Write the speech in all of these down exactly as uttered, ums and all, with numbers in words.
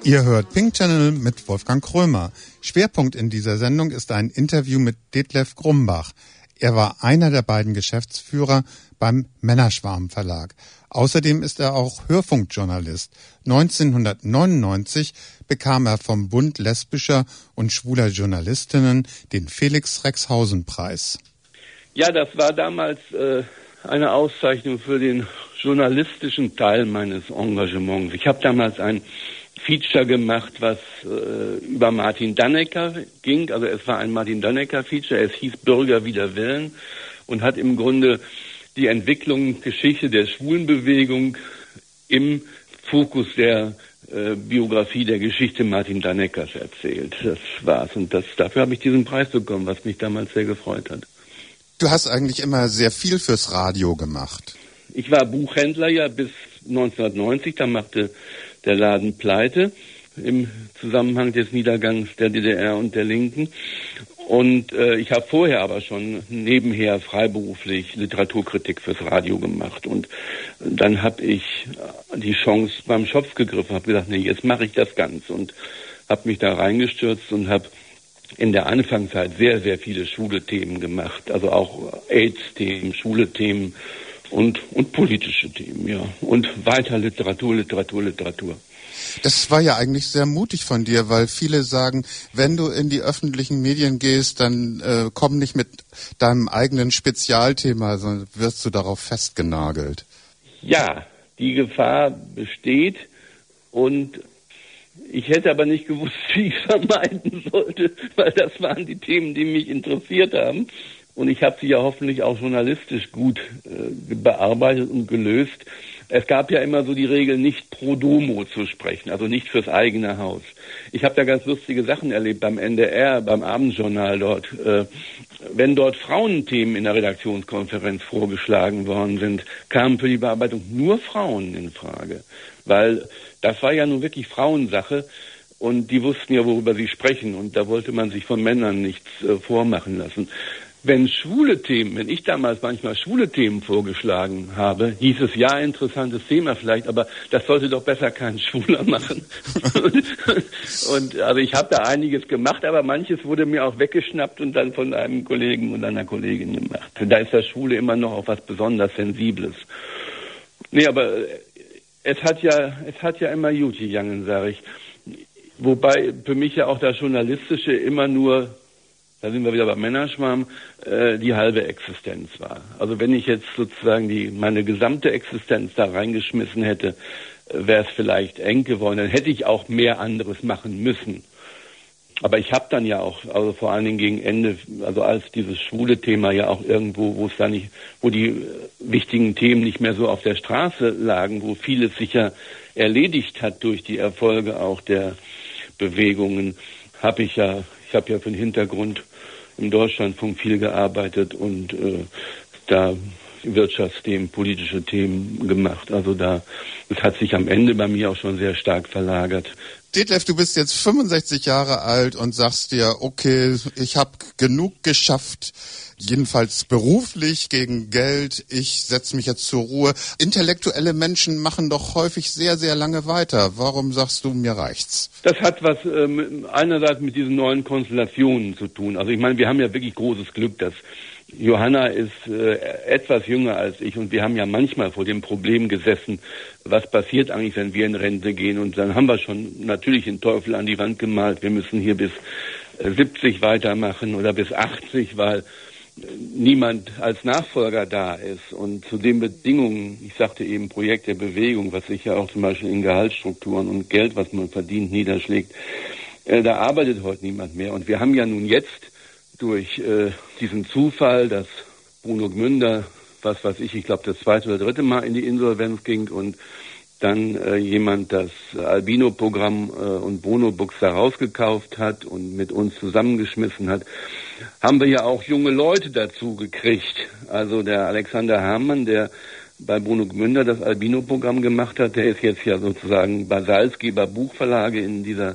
Ihr hört Pink Channel mit Wolfgang Krömer. Schwerpunkt in dieser Sendung ist ein Interview mit Detlef Grumbach. Er war einer der beiden Geschäftsführer beim Männerschwarm Verlag. Außerdem ist er auch Hörfunkjournalist. neunzehnhundertneunundneunzig bekam er vom Bund lesbischer und schwuler Journalistinnen den Felix-Rexhausen-Preis. Ja, das war damals äh, eine Auszeichnung für den journalistischen Teil meines Engagements. Ich habe damals ein Feature gemacht, was äh, über Martin Dannecker ging. Also es war ein Martin Dannecker-Feature. Es hieß Bürger wider Willen und hat im Grunde die Entwicklung, Geschichte der Schwulenbewegung im Fokus der äh, Biografie der Geschichte Martin Danneckers erzählt. Das war's. Und das, dafür habe ich diesen Preis bekommen, was mich damals sehr gefreut hat. Du hast eigentlich immer sehr viel fürs Radio gemacht. Ich war Buchhändler ja bis neunzehnhundertneunzig. Da machte der Laden pleite im Zusammenhang des Niedergangs der D D R und der Linken. Und äh, ich habe vorher aber schon nebenher freiberuflich Literaturkritik fürs Radio gemacht. Und dann habe ich die Chance beim Schopf gegriffen, habe gesagt, nee, jetzt mache ich das ganz. Und habe mich da reingestürzt und habe in der Anfangszeit sehr, sehr viele schwule Themen gemacht. Also auch AIDS-Themen, schwule Themen und, und politische Themen, ja. Und weiter Literatur, Literatur, Literatur. Das war ja eigentlich sehr mutig von dir, weil viele sagen, wenn du in die öffentlichen Medien gehst, dann äh, komm nicht mit deinem eigenen Spezialthema, sondern wirst du darauf festgenagelt. Ja, die Gefahr besteht und ich hätte aber nicht gewusst, wie ich es vermeiden sollte, weil das waren die Themen, die mich interessiert haben. Und ich habe sie ja hoffentlich auch journalistisch gut äh, bearbeitet und gelöst. Es gab ja immer so die Regel, nicht pro domo zu sprechen, also nicht fürs eigene Haus. Ich habe da ganz lustige Sachen erlebt beim N D R, beim Abendjournal dort. Äh, wenn dort Frauenthemen in der Redaktionskonferenz vorgeschlagen worden sind, kamen für die Bearbeitung nur Frauen in Frage. Weil das war ja nun wirklich Frauensache und die wussten ja, worüber sie sprechen. Und da wollte man sich von Männern nichts äh, vormachen lassen. Wenn schwule Themen, wenn ich damals manchmal schwule Themen vorgeschlagen habe, hieß es, ja, interessantes Thema vielleicht, aber das sollte doch besser kein Schwuler machen. und, und also ich habe da einiges gemacht, aber manches wurde mir auch weggeschnappt und dann von einem Kollegen und einer Kollegin gemacht. Da ist das Schwule immer noch auf was besonders Sensibles. Nee, aber es hat ja, es hat ja immer gut gegangen, sage ich. Wobei für mich ja auch das Journalistische immer nur, da sind wir wieder beim Männerschwarm, äh, die halbe Existenz war. Also wenn ich jetzt sozusagen die meine gesamte Existenz da reingeschmissen hätte, äh, wäre es vielleicht eng geworden. Dann hätte ich auch mehr anderes machen müssen. Aber ich habe dann ja auch, also vor allen Dingen gegen Ende, also als dieses schwule Thema ja auch irgendwo, wo es da nicht, wo die äh, wichtigen Themen nicht mehr so auf der Straße lagen, wo vieles sich ja erledigt hat durch die Erfolge auch der Bewegungen, habe ich ja, ich habe ja für den Hintergrund im Deutschlandfunk viel gearbeitet und äh, da Wirtschaftsthemen, politische Themen gemacht. Also da, es hat sich am Ende bei mir auch schon sehr stark verlagert. Detlef, du bist jetzt fünfundsechzig Jahre alt und sagst dir, okay, ich habe genug geschafft, jedenfalls beruflich, gegen Geld, ich setze mich jetzt zur Ruhe. Intellektuelle Menschen machen doch häufig sehr, sehr lange weiter. Warum sagst du, mir reicht's? Das hat was ähm, einerseits mit diesen neuen Konstellationen zu tun. Also ich meine, wir haben ja wirklich großes Glück, dass Johanna ist äh, etwas jünger als ich und wir haben ja manchmal vor dem Problem gesessen, was passiert eigentlich, wenn wir in Rente gehen, und dann haben wir schon natürlich den Teufel an die Wand gemalt, wir müssen hier bis äh, siebzig weitermachen oder bis achtzig, weil äh, niemand als Nachfolger da ist, und zu den Bedingungen, ich sagte eben Projekt der Bewegung, was sich ja auch zum Beispiel in Gehaltsstrukturen und Geld, was man verdient, niederschlägt, äh, da arbeitet heute niemand mehr, und wir haben ja nun jetzt durch äh, diesen Zufall, dass Bruno Gmünder, was weiß ich, ich glaube das zweite oder dritte Mal in die Insolvenz ging und dann äh, jemand das Albino-Programm äh, und Bruno Books da rausgekauft hat und mit uns zusammengeschmissen hat, haben wir ja auch junge Leute dazu gekriegt. Also der Alexander Herrmann, der bei Bruno Gmünder das Albino-Programm gemacht hat, der ist jetzt ja sozusagen bei Salzgeber Buchverlage in dieser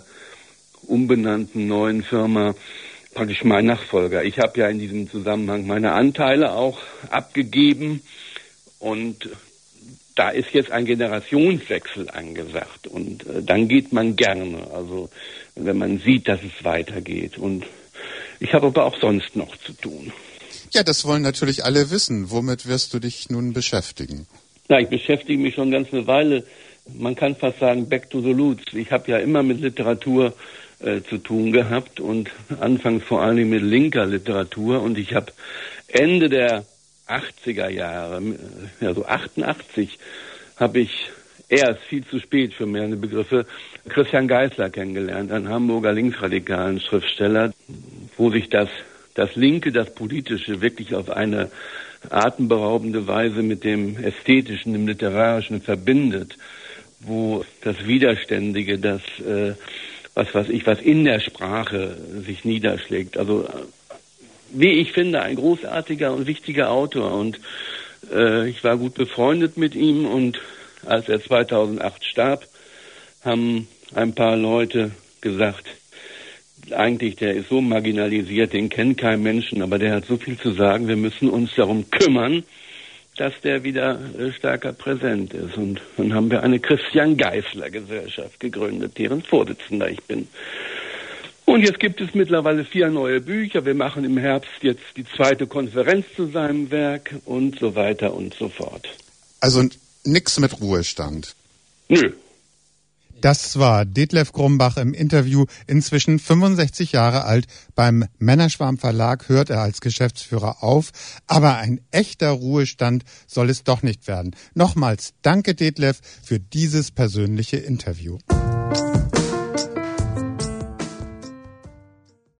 umbenannten neuen Firma praktisch mein Nachfolger. Ich habe ja in diesem Zusammenhang meine Anteile auch abgegeben und da ist jetzt ein Generationswechsel angesagt und äh, dann geht man gerne, also wenn man sieht, dass es weitergeht. Und ich habe aber auch sonst noch zu tun. Ja, das wollen natürlich alle wissen. Womit wirst du dich nun beschäftigen? Na, ich beschäftige mich schon ganz eine Weile. Man kann fast sagen, back to the roots. Ich habe ja immer mit Literatur äh, zu tun gehabt und anfangs vor allem mit linker Literatur. Und ich habe Ende der achtziger Jahre, ja so achtundachtzig, habe ich erst viel zu spät für meine Begriffe Christian Geisler kennengelernt, einen Hamburger linksradikalen Schriftsteller, wo sich das, das Linke, das Politische wirklich auf eine atemberaubende Weise mit dem Ästhetischen, dem Literarischen verbindet, wo das Widerständige, das, äh, was weiß ich, was in der Sprache sich niederschlägt. Also, wie ich finde, ein großartiger und wichtiger Autor. Und äh, ich war gut befreundet mit ihm. Und als er zweitausendacht starb, haben ein paar Leute gesagt, eigentlich, der ist so marginalisiert, den kennt kein Menschen, aber der hat so viel zu sagen, wir müssen uns darum kümmern, dass der wieder äh, stärker präsent ist. Und dann haben wir eine Christian Geisler Gesellschaft gegründet, deren Vorsitzender ich bin. Und jetzt gibt es mittlerweile vier neue Bücher. Wir machen im Herbst jetzt die zweite Konferenz zu seinem Werk und so weiter und so fort. Also nix mit Ruhestand? Nö. Das war Detlef Grumbach im Interview, inzwischen fünfundsechzig Jahre alt. Beim Männerschwarm Verlag hört er als Geschäftsführer auf. Aber ein echter Ruhestand soll es doch nicht werden. Nochmals danke, Detlef, für dieses persönliche Interview.